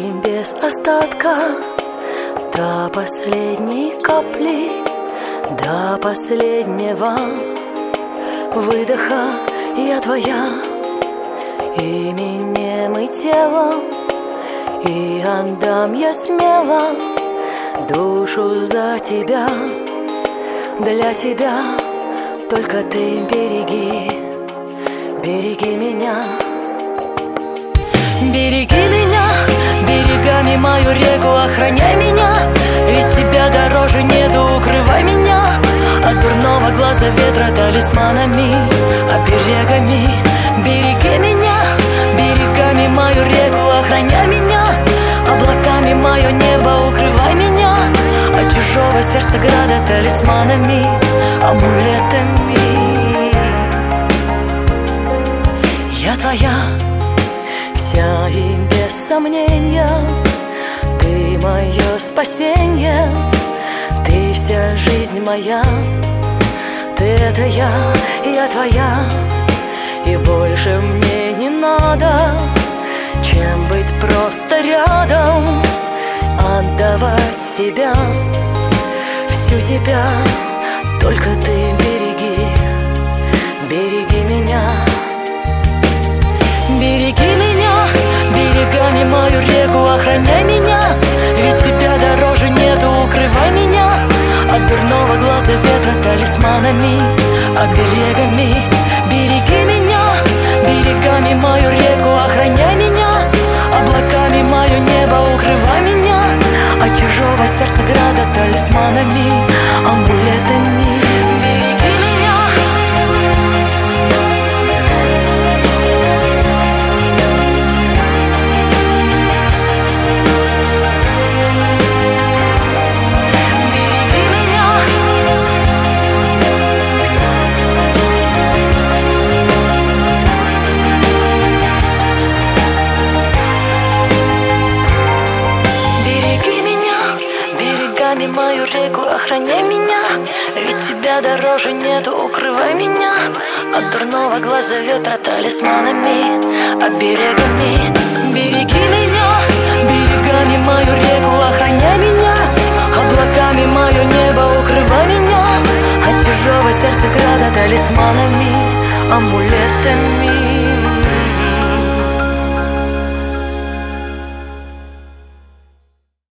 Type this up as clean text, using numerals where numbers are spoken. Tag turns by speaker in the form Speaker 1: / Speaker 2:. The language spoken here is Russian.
Speaker 1: им без остатка, до последней капли, до последнего выдоха. Я твоя именем и телом, и отдам я смело душу за тебя. Для тебя только ты береги, береги меня. Береги меня, берегами мою реку охраняй меня, ведь тебя дороже нету, укрывай меня от дурного глаза ветра талисманами, оберегами. Береги меня, берегами мою реку охраняй меня, облаками мое небо укрывай меня от чужого сердца града талисманами, амулетами. Я твоя вся и без сомнения, ты мое спасение, ты вся жизнь моя. Ты это я твоя, и больше мне не надо, чем быть просто рядом, отдавать себя, всю себя. Только ты береги, береги меня. Береги меня, берегами мою реку охраняй меня, ведь тебя дороже нету, укрывай меня от дурного глаза ветра талисманами, оберегами. Береги меня, берегами мою реку охраняй меня, облаками мое небо укрывай меня от чужого сердца града талисманами, амулетами. Береги меня. Мою реку охраняй меня, ведь тебя дороже нету, укрывай меня от дурного глаза ветра талисманами, оберегами. Береги меня, берегами мою реку охраняй меня, облаками мое небо укрывай меня от чужого сердца града талисманами, амулетами.